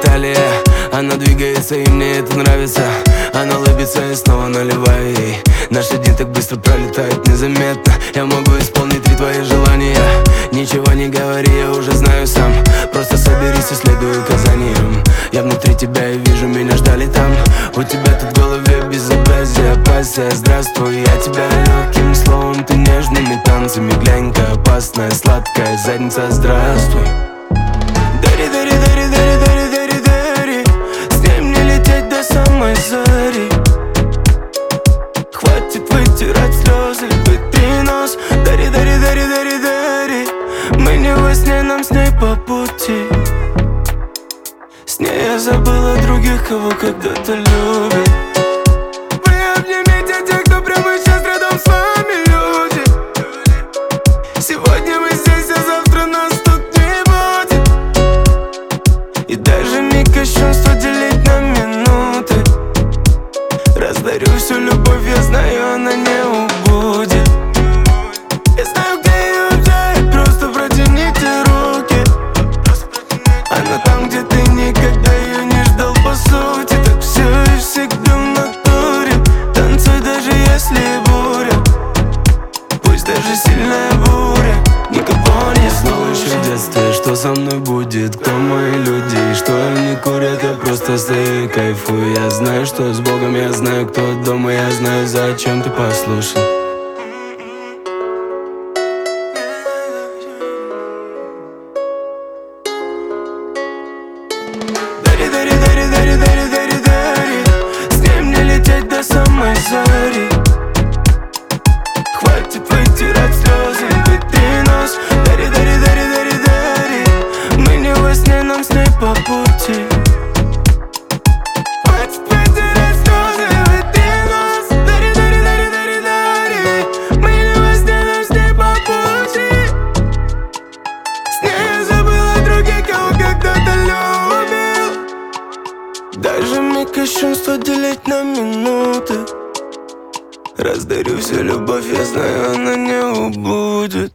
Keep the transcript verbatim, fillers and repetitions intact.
талия. Она двигается, и мне это нравится. Она улыбится, и снова наливаю ей. Наш день так быстро пролетает незаметно. Я могу исполнить три твои желания. Ничего не говори, я уже знаю сам. Просто соберись и следуй указаниям. Я внутри тебя и вижу, меня ждали там. У тебя тут в голове безобразие, опасия. Здравствуй, я тебя легким словом, ты нежными танцами. Глянь-ка, опасная, сладкая задница, здравствуй. Дари, дари, дари, дари, дари, дари, дари. С ней мне лететь до самой зари. Хватит вытирать слезы, вытри нос. Дари, дари, дари, дари, дари. Мы не во сне, нам с ней по пути. С ней я забыл о других, кого когда-то любил. Вы обнимите тех, кто прямо сейчас рядом с вами, люди. Сегодня мы здесь, а завтра нас тут не будет. И даже миг кощунства делить на минуты. Раздарю всю любовь, я знаю, она не убудет. Я знаю, где ее взять, просто протяните руки. Она там, где ты никогда ее не ждал, по сути. Так все и всегда в натуре. Танцуй, даже если буря. Пусть даже сильная буря никого не слушай. В детстве, что со мной будет, кто мои люди, и что они курят, я просто стою и кайфую. Я знаю, что с Богом, я знаю, кто дома, я знаю, зачем ты послушал. Дари, дари, дари, дари, дари, дари, дари. С ней мне лететь до самой зари. Хватит вытирать слезы, вытри нос. Дари, дари, дари, дари, дари. Мы не во сне, нам с ней по пути. Хватит вытирать слезы, вытри нос. Дари, дари, дари, дари, дари. Мы не во сне, нам с ней по пути. С ней я забыл о других, кого когда-то любил. Даже миг кощунства делить на минуты. Раздарю всю любовь, я знаю, она не убудет.